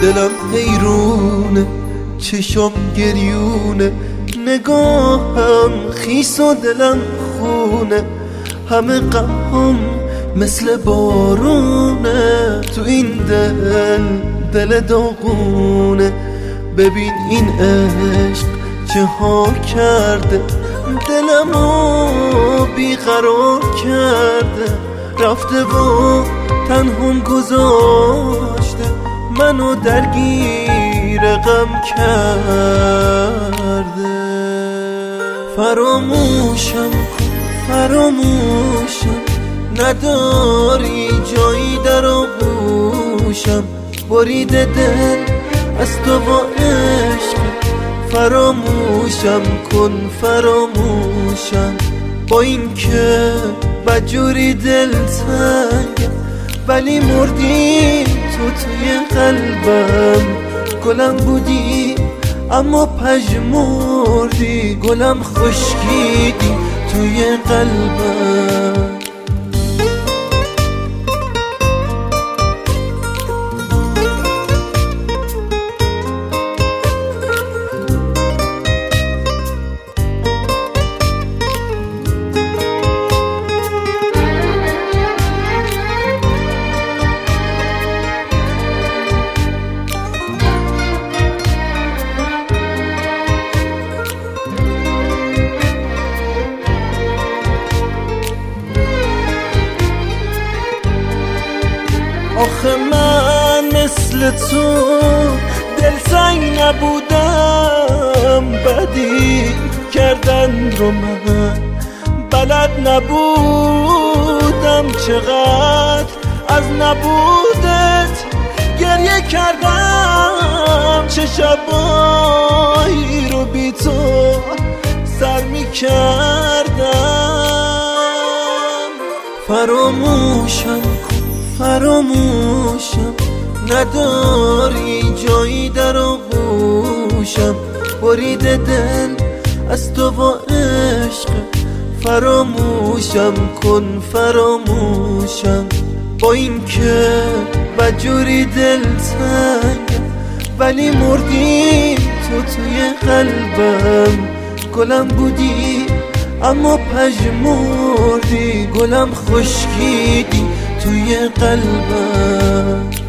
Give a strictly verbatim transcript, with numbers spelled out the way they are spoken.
دلم حیرونه، چشم گریونه، نگاهم خیس و دلم خونه، همه غمم مثل بارونه، تو این دل دل داغونه. ببین این عشق چه ها کرده، دلمو بیقرار کرده، رفته و تنهم گذاشته، منو درگیر غم کرده. فراموشم کن فراموشم، نداری جایی در آغوشم، بریده دل از تو با عشق. فراموشم کن فراموشم، با این که بدجوری دل تنگم، ولی مردی تو توی قلبم. گلم بودی اما پژمردی، گلم خشکیدی توی قلبم. آخه من مثل تو دلتنگ نبودم، بدی کردن رو من بلد نبودم، چقدر از نبودت گریه کردم، چه شبایی رو بی تو سر می کردم. فراموشم فراموشم، نداری جایی در آغوشم، بریده دل از تو با عشق. فراموشم کن فراموشم، با این که بدجوری دل تنگم، ولی مردی تو توی قلبم. گلم بودی اما پژمردی، گلم خشکیدی توی قلبم.